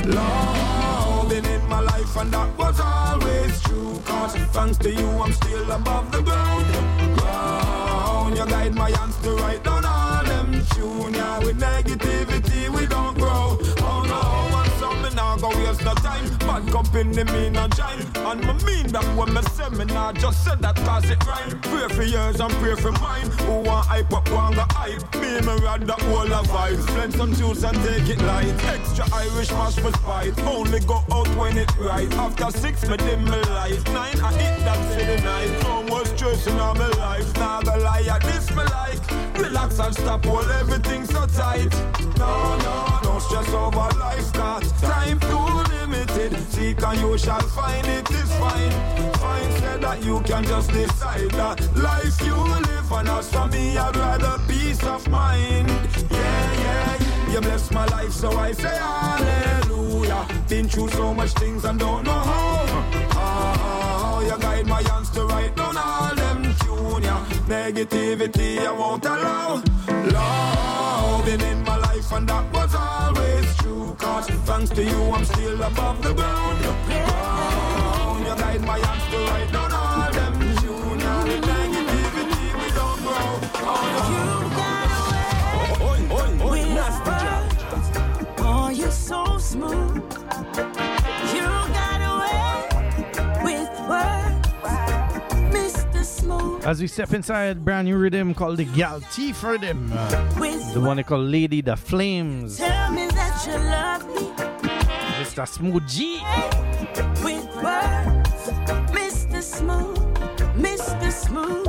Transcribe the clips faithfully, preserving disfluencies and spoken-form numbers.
Loving in my life and that was always true. Cause thanks to you I'm still above the ground. Ground, you guide my hands to write down all them tune. Yeah, with negativity we don't grow. Oh no, want something now go waste no time. Bad company me not shine. And me mean that when me say me nah just said that cause it rhyme. Pray for yours and pray for mine. Who want hype up, want go hype. Me me rather all the vibes. Blend some juice and take it light. Extra Irish mash for spite. Only go out when it right. After six me dim me light. Nine I hit that city night. No more stress in all my life. Nah go lie at this me like. Relax and stop all everything so tight. No, no, no stress over life. Cause time too limited. Seek and you shall find it is fine. Fine said that you can just decide that life you live. And as for me I'd rather peace of mind. Yeah, yeah, you bless my life so I say hallelujah. Been through so much things and don't know how. How you guide my hands to write down all them tune, yeah. Negativity I won't allow. Loving in my life and that was always true. Cause thanks to you I'm still above the ground. Ground, you guide my hands to write down all them tune, yeah. With negativity we don't grow. Oh, you got away oh, oh, oh, with words. Oh, you're so smooth. You got away with words, Mister Smooth. As we step inside a brand new rhythm called the Gal T for them. Uh, the one they call Lady the Flames. Tell me that you love me. Mister Smooth G. With words, Mister Smooth, Mister Smooth.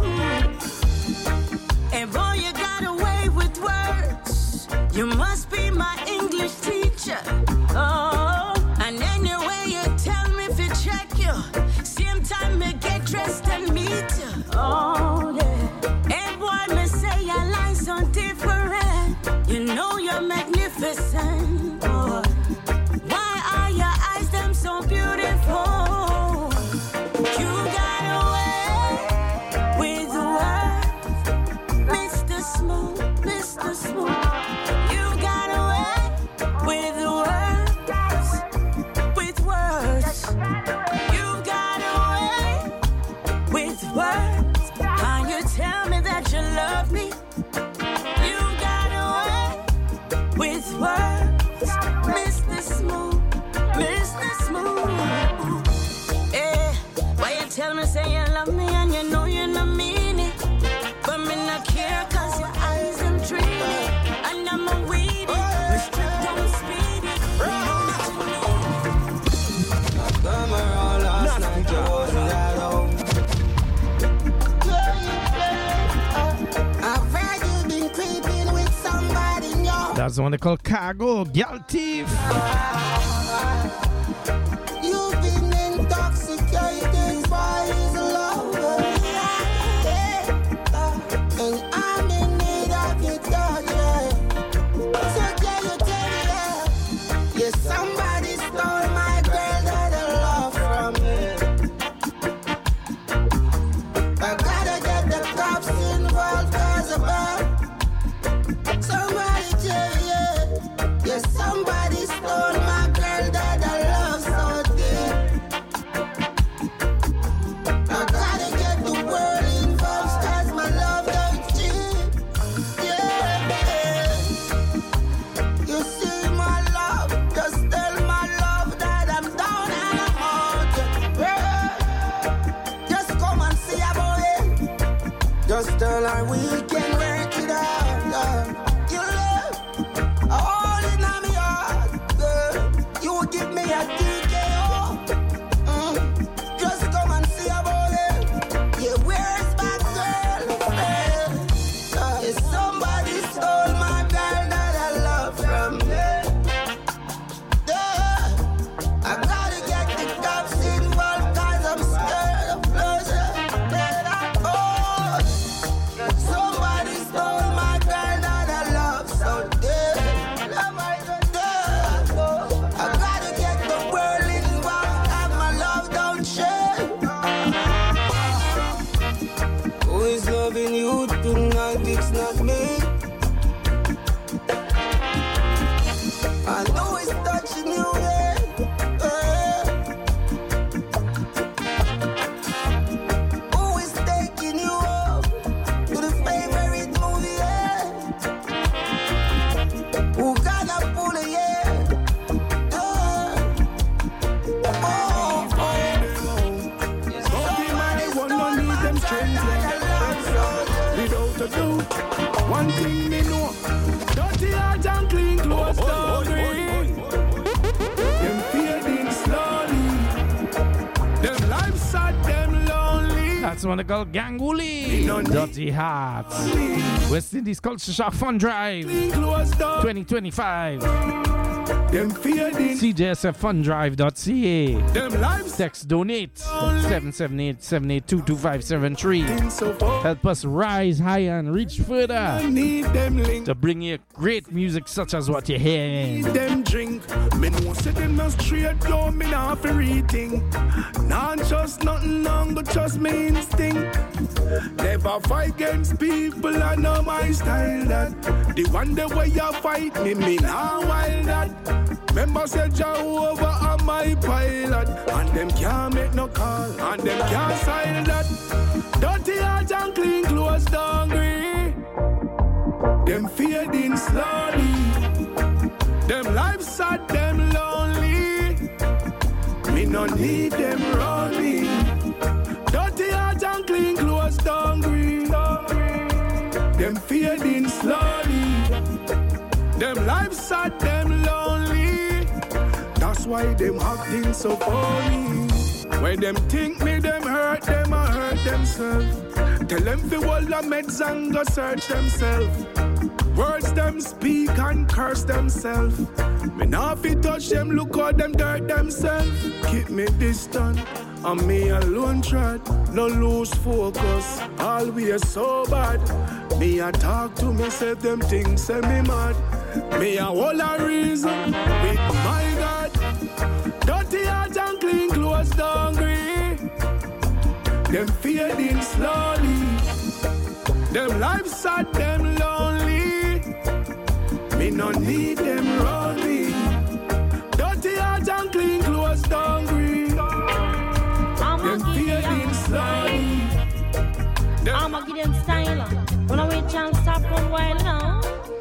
And boy, you got away with words. You must be my English teacher. Oh, and anyway you tell me if you check you. Same time me get dressed and meet you. Oh, yeah. And boy, me say your lines so different. You know you're magnificent. Oh, why are your eyes them so beautiful? You got away with words, Mister Smooth, Mister Smooth. You got away with words, with words. You got away with words. Can you tell me that you love me? You got away with words, Mister Smooth, Mister Smooth. Eh, why you tell me say you love me and you know you don't mean it? But me not care cause your eyes I'm dreamy. And I'm a weedy, we stripped down speedy. We know that you know. Come around last night, you wasn't at home. I've heard you've been creeping with somebody in your. That's the one they call Cargo Gal Thief. You've been intoxicated by his love. Yeah. And I'm in need of your touch. Yeah. So can you tell me that? Yeah, somebody stole my girl that I love from me. I gotta get the cops involved cause of her. Somebody tell me, yeah. Yeah, somebody stole my girl that I love so deep. I gotta get the world involved cause my love don't cheap. Yeah. You see my love, just tell my love that I'm down and I'm out. Yeah. Just come and see about it. Just tell her we can work it out. Yeah. You love, all in my heart, girl. You give me a D K O. Mm. Just come and see about it. Yeah, where's my girl? Yeah. Uh, yeah, somebody stole my girl that I love from me. Yeah. I gotta get the cops involved cause I'm scared of pleasure. Oh, somebody That's one they call Ganguly. Dirty Hearts. West Indies Culture Shock Fun Drive twenty twenty-five. C J S F fun drive dot c a. Text donate seven seven eight, seven eight two, two five seven three. Help us rise higher and reach further to bring you great music such as what you're hearing. Them drink, me know say them must straight down, me not for reading. Not just nothing long, but just me instinct. Never fight against people, I know my style that. The one the way you fight me, me now wild that. Remember said Jehovah on my pilot, and them can't make no call, and them can't sign that. Dirty heart and clean clothes don't agree. Them fading slowly. Them lives sad, them lonely. Me no need them running. Dirty heart and clean clothes don't agree. Them fading slowly. Them lives sad, them lonely. That's why them acting so funny. When them think me, them hurt them, I hurt themselves. Tell them fi hold the meds and go search themselves. Words them speak and curse themselves. Me nah fi touch them, look how them dirt themselves. Keep me distant, and me alone tread. No lose focus, always so bad. Me a talk to myself, them things say me mad. Me a whole a reason with my God. Dirty heart and clean clothes don't agree. Them fading slowly. Them lives sad, them lonely. Me no need them running. Dirty heart and clean clothes don't agree. Them fading slowly. I'ma give them style. When I wait chance stop from while now.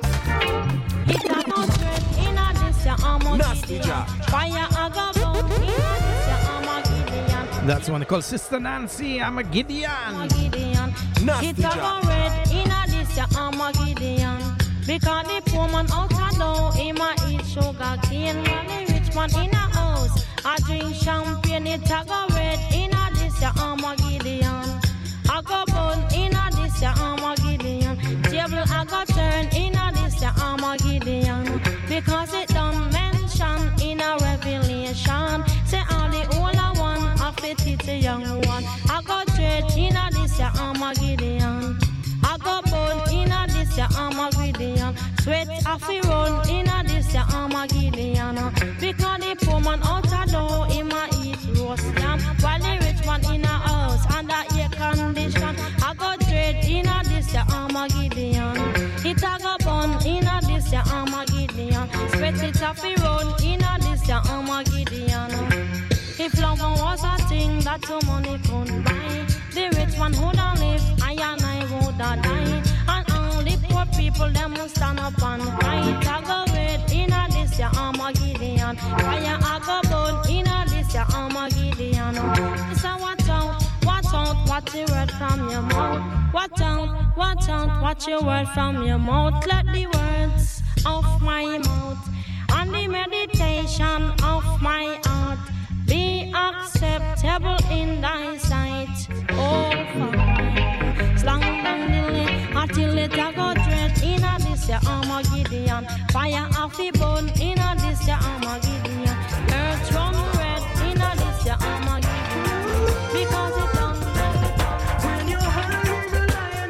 It's a hundred in a this ya Armageddon. Fire a go boom in a this ya Armageddon. That's one called Sister Nancy Armageddon. Armageddon. It's a red in a this ya Armageddon. Because the poor man out a door, him a eat sugar cane. While the rich man in a house, I drink champagne. It's a red in a this ya Armageddon. I go burn in a this ya Armageddon. Table I go turn in a this ya Armageddon. Because it don't mention in a revelation. Say all the older one of the titty young one. I go trade in a this ya Armageddon. I go burn in a this ya Armageddon. Sweat off the run in a this ya Armageddon. Because the poor man out a door, him a eat roast lamb. While the rich man in a house under air condition. I go trade in a this ya Armageddon. It a go burn in a this ya Armageddon. Sweat it off the run in a this ya Armageddon. If love was a thing that your money could buy, the rich man woulda live, I and I woulda die. And only poor people them will stand up and fight. I go red in a this ya Armageddon. Fire I go burn in a this ya Armageddon. This a watch out, watch out, watch your word from your mouth. Watch out, watch out, watch your word from your mouth. Let the words of my mouth and the meditation of my heart be acceptable in thy sight. Oh, Father, slang down the lane until it a go dread in a this ya Armageddon. Fire off the bone in a this ya Armageddon. Earth run red in a this ya Armageddon. Because it done when you heard the lion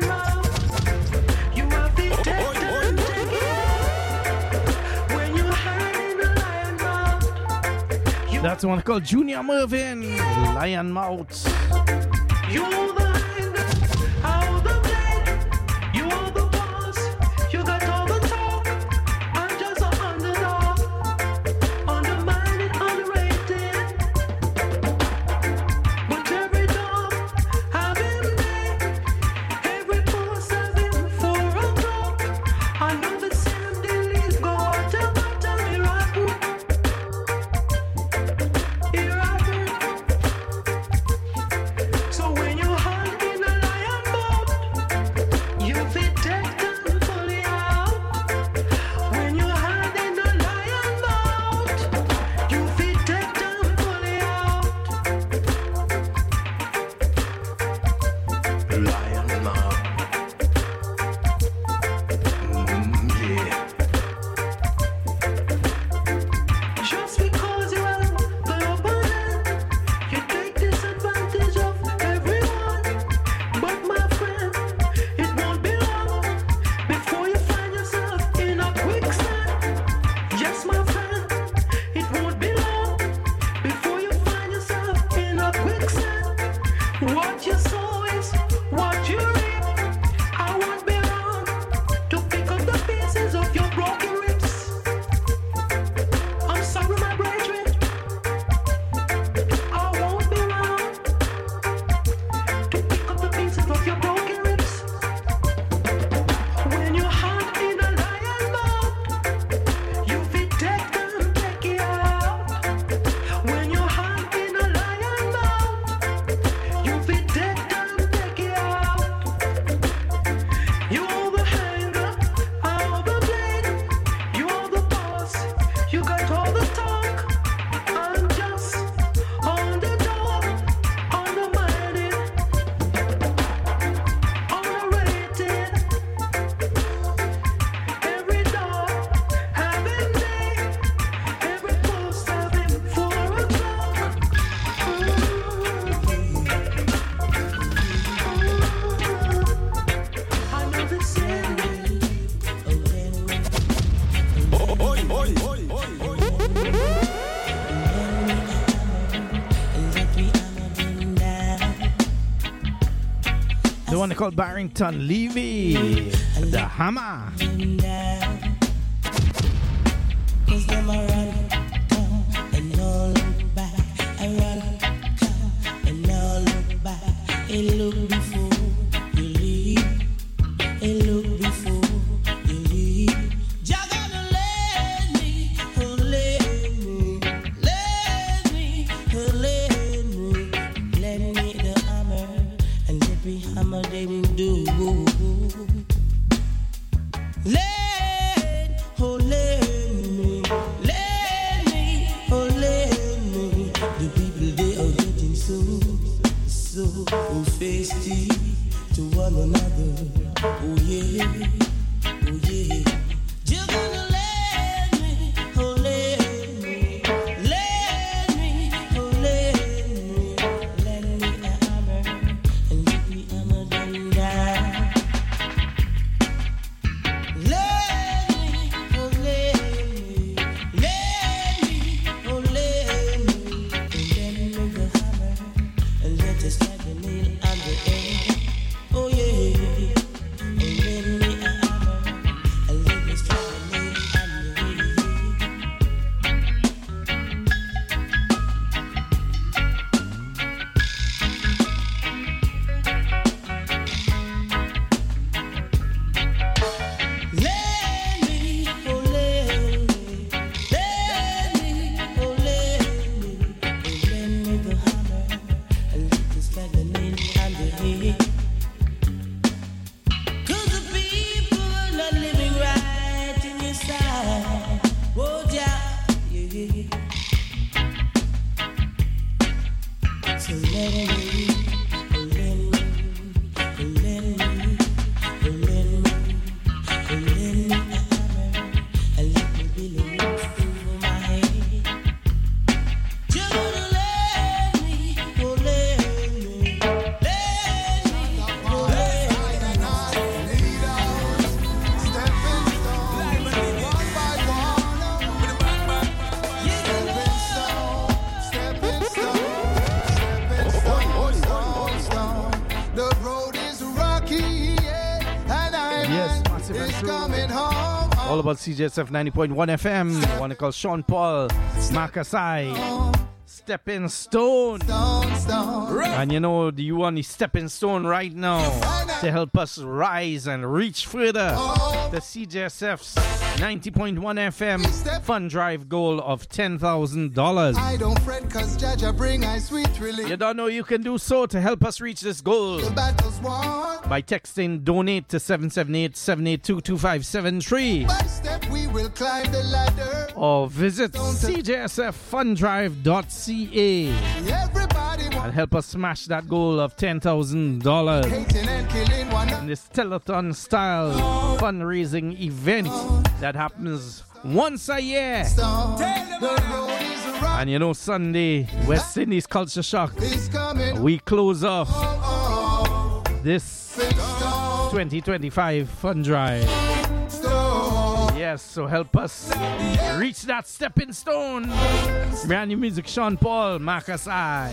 roar, you have the dead and take it. When you heard the lion roar, you that's one called Junior Mervin, Lion Mouth. You're the hand, how the blade, you are the boss, you got all the talk, I'm just an underdog, undermined, underrated, but every dog I've been made, every boss I've been for a block, I know the same dailies go out of battle, here I here I so when you hide one called Barrington Levy, The Hammer. Cause them a run, come and no look back. I run, come and no look back. Hey, look before you leave. Hey, look before you leave. Jah gonna let me, oh let me, let me, oh let me, let me the hammer and let me hammer them do. Let, oh let. Oh, feisty to one another. Oh yeah, oh yeah. You're gonna let me, oh let me, let me, oh let me, let me a hammer and let me hammer them down. Let me, oh let me, let me, oh let me, and let me make the hammer and let us strike the nail on the end. Oh yeah, and let me a hammer and let me strike the nail on the head. Let me, oh let me, let me, oh let me, and let me the hammer and let us strike the nail on the head. 'Cause the people are not living right in your side. Oh yeah, yeah. So let me, oh let me, oh let me, oh let me, oh let me a hammer and let me build a roof over my head. You're gonna let me, oh let me, let me, oh let The road is rocky, yeah, and I Yes, massive and is true. coming home. All about C J S F ninety point one F M. One called Sean Paul, Makasai, Stepping Stone. Stone, stone. And you know, you want the stepping stone right now to help us rise and reach further. The C J S F's ninety point one F M fund drive goal of ten thousand dollars. I don't fret cause Jaja bring I sweet relief. You don't know you can do so to help us reach this goal The battle's won. by texting donate to seven seven eight, seven eight two, two five seven three By step we will climb the ladder. or visit c j s f fund drive dot c a Everybody and wants help us smash that goal of ten thousand dollars. hating and killing one In this telethon style fundraising event that happens once a year. stone. The road is rocky, And you know, Sunday, West Indies Culture Shock, is coming. we close off Oh, this stone, twenty twenty-five fund drive. stone. Yes, so help us reach that stepping stone. Brand new music, Sean Paul, Marcus I.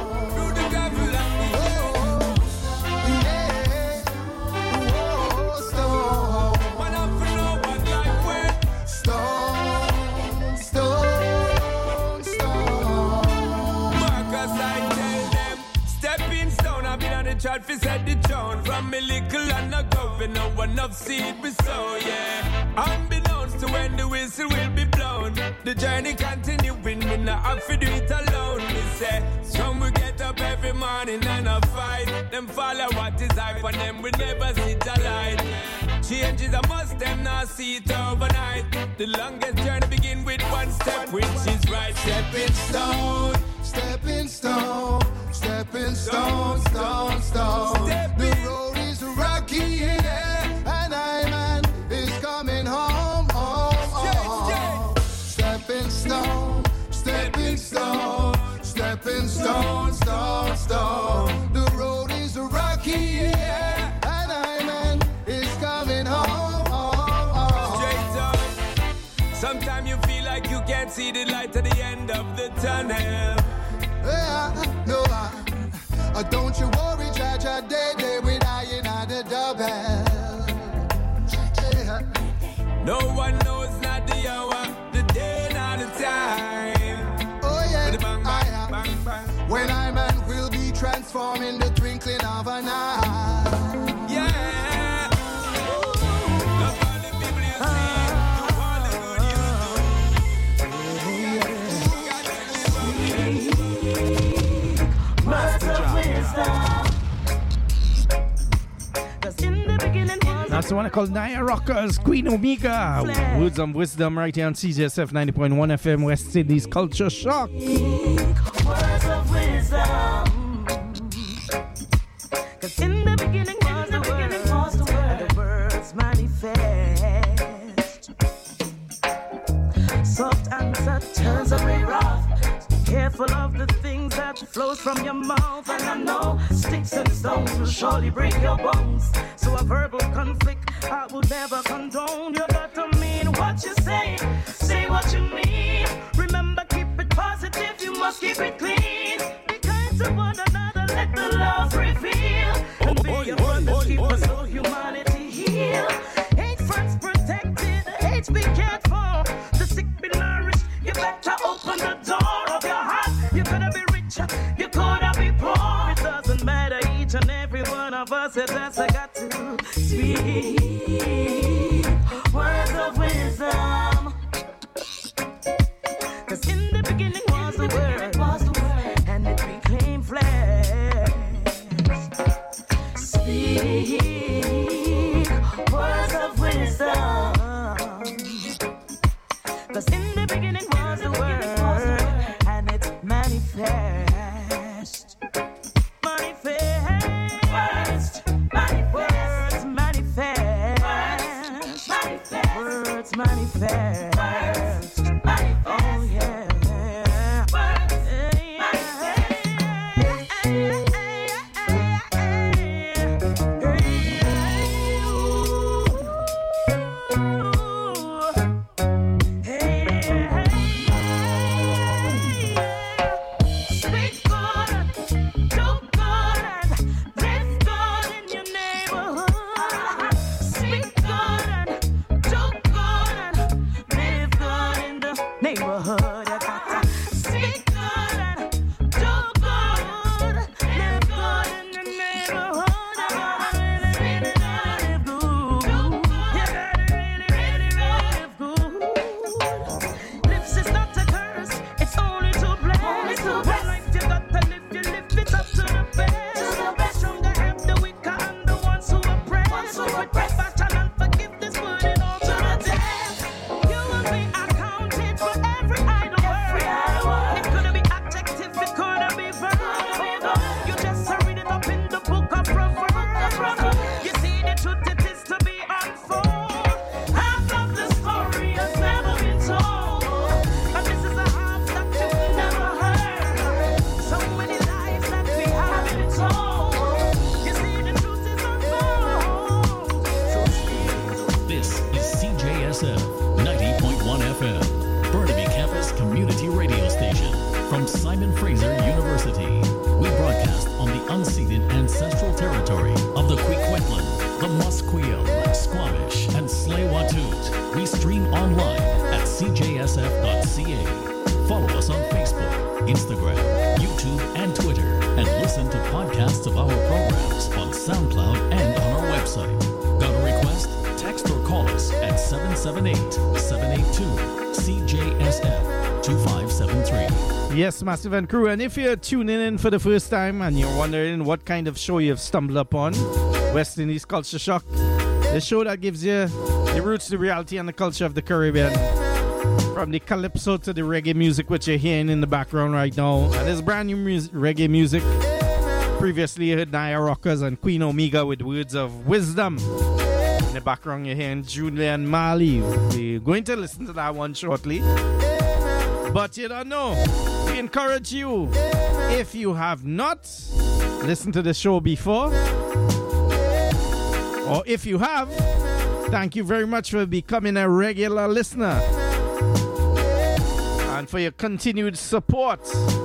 Stone, stone, stone. Marcus, I tell them, stepping stone, I've been on the chart for set the tone. From me little and a governor, one of seed we sow, yeah. Unbeknownst to when the whistle will be blown, the journey continuing, we not have to do it alone. Me say, some we get up every morning and a fight. Them follow what is hype and them we never sit alight. Change is a must, them not see it overnight. The longest journey begin with one step, which is right. Stepping stone, Stepping stone, stepping stone, stone, stone. The road is rocky, yeah, and I man is coming home, home, home. Stepping stone, stepping stone, stepping stone, stone, stone. The road is rocky, yeah, and I man is coming home, home, home. straight on. Sometimes you feel like you can't see the light at the end of the tunnel. Yeah, no, I, uh, don't you worry, Jaja, day, day with I and I. No one knows not the hour, the day, not the time. Oh yeah, bang, bang, I am. Bang, bang. When I man will be transformed in the twinkling of an eye. Yeah. Love all the people you see, do all the good you do. Words of wisdom. 'Cause in the beginning was That's the one I call Naya Rockers, Queen Omega. Words of Wisdom right here on C J S F ninety point one F M, West Indies Culture Shock. words of wisdom. 'Cause in the beginning was the word, and the words manifest. Soft answer turns away rough. Careful of the things that flows from your mouth. And I know sticks and stones will surely break your bones. So a verbal conflict I would never condone. You got to mean what you say. Say what you mean. Remember, keep it positive. You must keep it clean. Be kind to one another. Let the love reveal. And be your brothers. Keep us so humanity heal. Hate friends protected. Hate be cared for. The sick be nourished. You better open the door of your heart. You could be rich, you could be poor. It doesn't matter, each and every one of us, it has got to speak words of wisdom. 'Cause in the beginning was the word, and it became flesh. Speak words of wisdom. 'Cause in the beginning was the word, and it manifest. Manifest. Manifest. Words manifest. Words manifest. Oh yeah. Yes, Massive and Crew, and if you're tuning in for the first time and you're wondering what kind of show you've stumbled upon, West Indies Culture Shock, the show that gives you the roots, the reality, and the culture of the Caribbean, from the calypso to the reggae music which you're hearing in the background right now. And there's brand new music, reggae music. Previously you heard Naya Rockers and Queen Omega with Words of Wisdom. In the background you're hearing Julian Marley. We're going to listen to that one shortly. But you don't know, we encourage you, if you have not listened to the show before, or if you have, thank you very much for becoming a regular listener and for your continued support.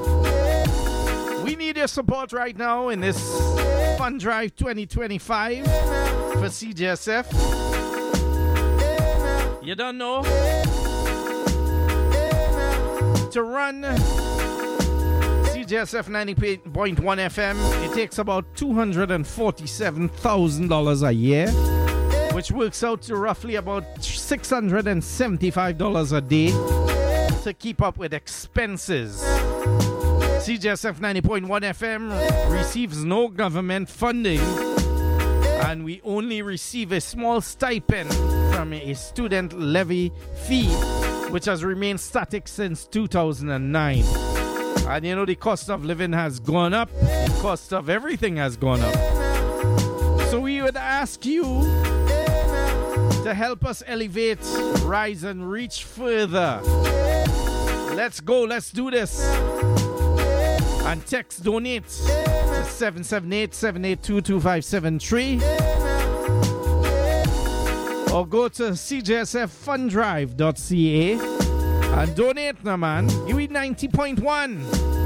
We need your support right now in this Fun Drive twenty twenty-five for C J S F. You don't know? To run C J S F ninety-eight point one F M, it takes about two hundred forty-seven thousand dollars a year, which works out to roughly about six hundred seventy-five dollars a day to keep up with expenses. C J S F ninety point one F M receives no government funding, and we only receive a small stipend from a student levy fee, which has remained static since two thousand nine. And you know, the cost of living has gone up, the cost of everything has gone up. So we would ask you to help us elevate, rise, and reach further. Let's go, let's do this. And text donate to seven seven eight, seven eight two, two five seven three. Or go to c j s f fund drive dot c a and donate, now man. Give me ninety point one.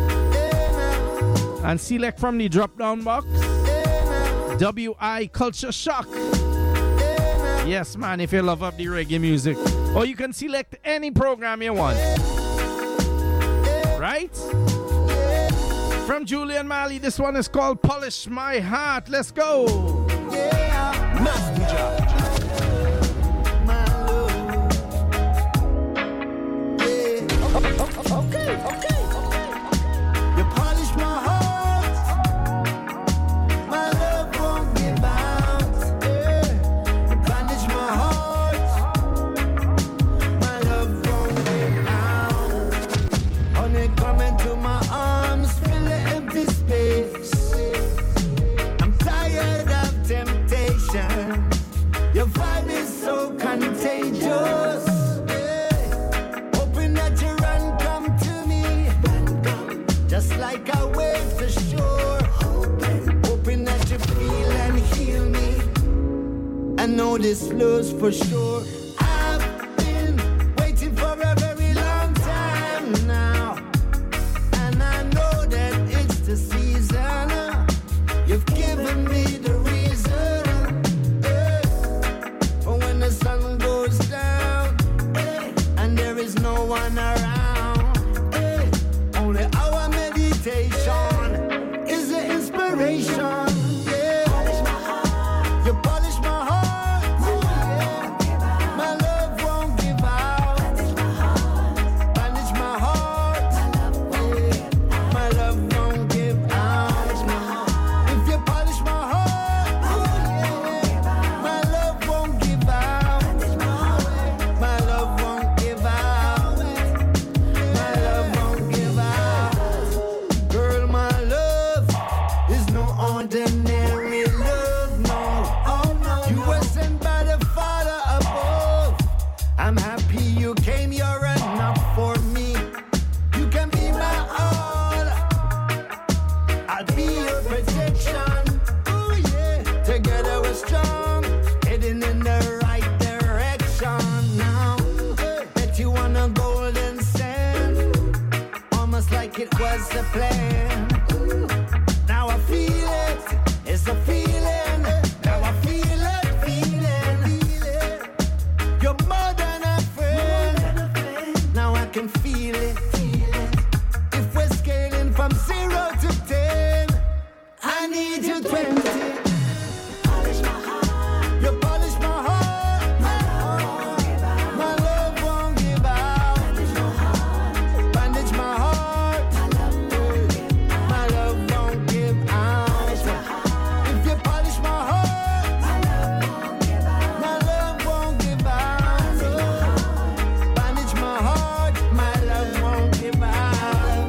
And select from the drop down box W I Culture Shock. Yes, man, if you love up the reggae music. Or you can select any program you want. Right? From Julian Marley, this one is called Polish My Heart. Let's go. Yeah, Master Okay, okay, okay. You polish my heart, my love won't give out. Yeah. You bandage my heart, my love won't give out. Honey, come into my arms, fill the empty space. I'm tired of temptation. Your vibe is so contagious. Just like I wait for sure, hoping, hoping that you feel and heal me. I know this flows for sure. I've been waiting for a very long time now, and I know that it's the season. You've given me the reason, yeah, for when the sun goes down, yeah, and there is no one around, yeah, only our meditation is the inspiration. Yeah. Polish my heart. You polish my heart. Yeah. My love won't give out. Bandage my heart. Bandage my heart. My love won't give out. If you polish my heart, my love won't give out. My love won't give out. My love won't give out. Girl, my love is no ordinary love, no. Oh no, you were sent by the Father above. I'm happy you came, you're enough for me. You can be my all. I'll be your protection. Oh yeah, together we're strong, heading in the right direction now. Bet you on a golden sand, almost like it was the plan. Now I feel it, it's a feeling. Now I feel it, feeling, feeling. You're more than a friend. Now I can feel it. If we're scaling from zero to ten, I need you twenty. Polish my heart. You polish my heart. My love won't give out. Bandage my heart. My love won't give out. If you polish my heart, my love won't give out. Bandage my heart. My love won't give out.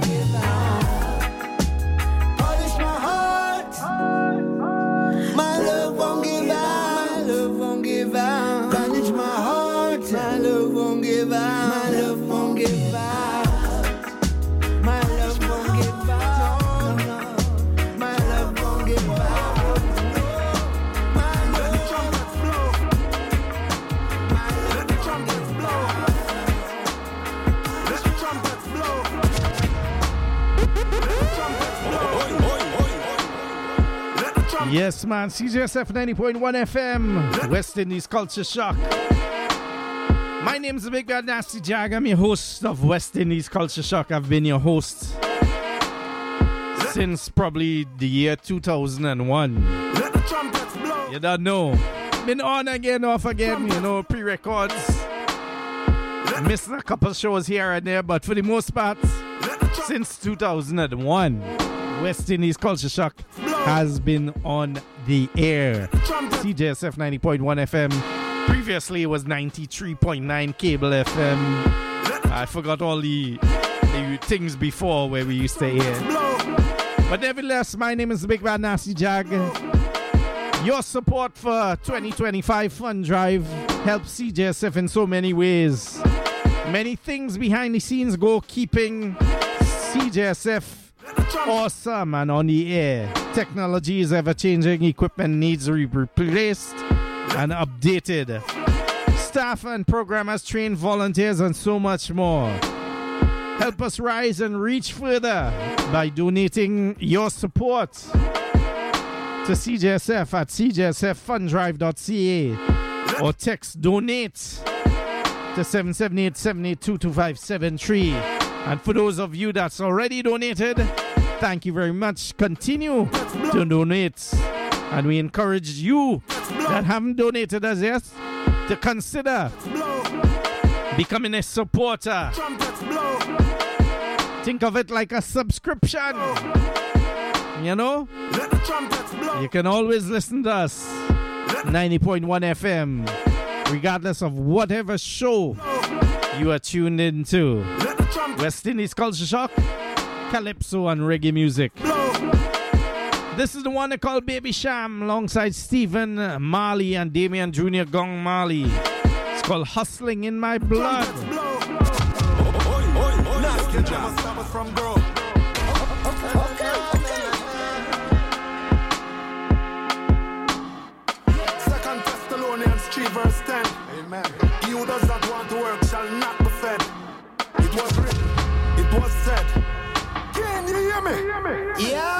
Polish my heart. My love won't give out. My love won't give out. Bandage my heart. My love won't give out. My love won't give out. My love won't give out. My love won't give out. My love trumpets blow. Let the trumpets blow. Let the trumpets blow. Let the trumpets blow. Let the trumpets. Yes, man. C J S F ninety point one F M. West Indies Culture Shock. My name is Big Bad Nasty Jag. I'm your host of West Indies Culture Shock. I've been your host since probably the year two thousand one. Let the trumpets blow. You don't know. Been on again, off again, you know, pre-records. Missed a couple shows here and there, but for the most part, since two thousand one, West Indies Culture Shock has been on the air. C J S F ninety point one F M. Previously, it was ninety-three point nine cable F M. I forgot all the, the things before where we used to air. But nevertheless, my name is Big Bad Nasty Jag. Your support for twenty twenty-five Fund Drive helps C J S F in so many ways. Many things behind the scenes go keeping C J S F awesome and on the air. Technology is ever changing, equipment needs to be replaced and updated. Staff and programmers, trained volunteers, and so much more. Help us rise and reach further by donating your support to C J S F at c j s f fund drive dot c a or text donate to seven seven eight, seven eight two, two five seven three. And for those of you that's already donated, thank you very much. Continue to donate. And we encourage you that haven't donated as yet to consider becoming a supporter. Think of it like a subscription. You know? You can always listen to us. ninety point one F M. Regardless of whatever show you are tuned into. West Indies Culture Shock, Calypso and reggae music. This is the one they call Baby Sham alongside Stephen Marley and Damian Junior Gong Marley. It's called Hustling in My Blood. Second Thessalonians three verse ten. Amen. He who does not want to work shall not be fed. It was written, it was said. Can you hear me? Yeah.